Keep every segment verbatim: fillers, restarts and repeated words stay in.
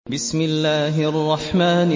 بسم الله الرحمن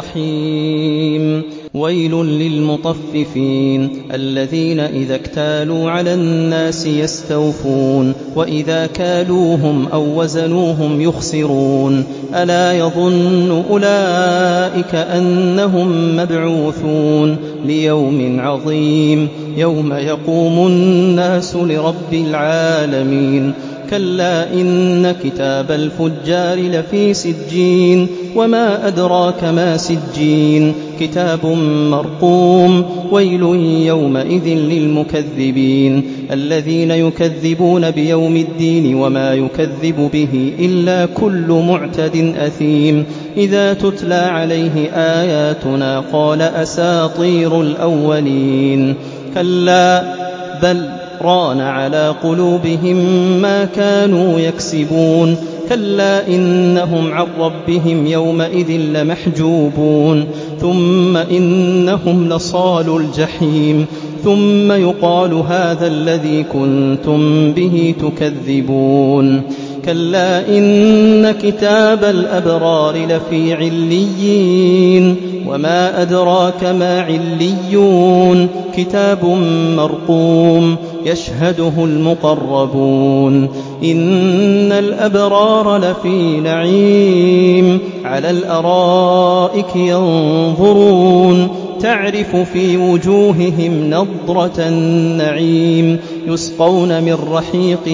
الرحيم ويل للمطففين الذين إذا اكتالوا على الناس يستوفون وإذا كالوهم أو وزنوهم يخسرون ألا يظن أولئك أنهم مبعوثون ليوم عظيم يوم يقوم الناس لرب العالمين كلا إن كتاب الفجار لفي سجين وما أدراك ما سجين كتاب مرقوم ويل يومئذ للمكذبين الذين يكذبون بيوم الدين وما يكذب به إلا كل معتد أثيم إذا تتلى عليه آياتنا قال أساطير الأولين كلا بل ران على قلوبهم ما كانوا يكسبون كلا إنهم عن ربهم يومئذ لمحجوبون ثم إنهم لصالوا الجحيم ثم يقال هذا الذي كنتم به تكذبون كلا إن كتاب الأبرار لفي عليين وما أدراك ما عليون كتاب مرقوم يشهده المقربون إن الأبرار لفي نعيم على الأرائك ينظرون تعرف في وجوههم نضرة النعيم يسقون من رحيق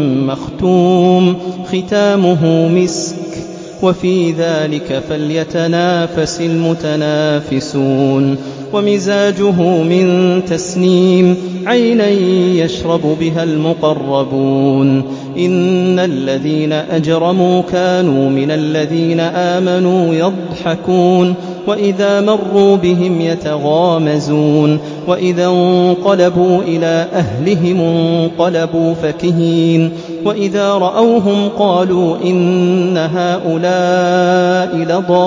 مختوم ختامه مسك وفي ذلك فليتنافس المتنافسون ومزاجه من تسنيم عينا يشرب بها المقربون إن الذين أجرموا كانوا من الذين آمنوا يضحكون وإذا مروا بهم يتغامزون وإذا انقلبوا إلى أهلهم انقلبوا فكهين وإذا رأوهم قالوا إن هؤلاء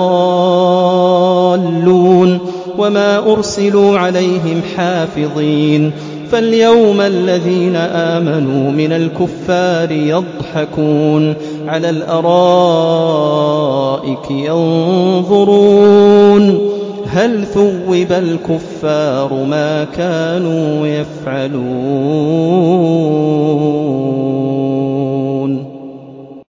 لضالون وما أرسلوا عليهم حافظين فاليوم الذين آمنوا من الكفار يضحكون على الأرائك ينظرون هل ثوب الكفار ما كانوا يفعلون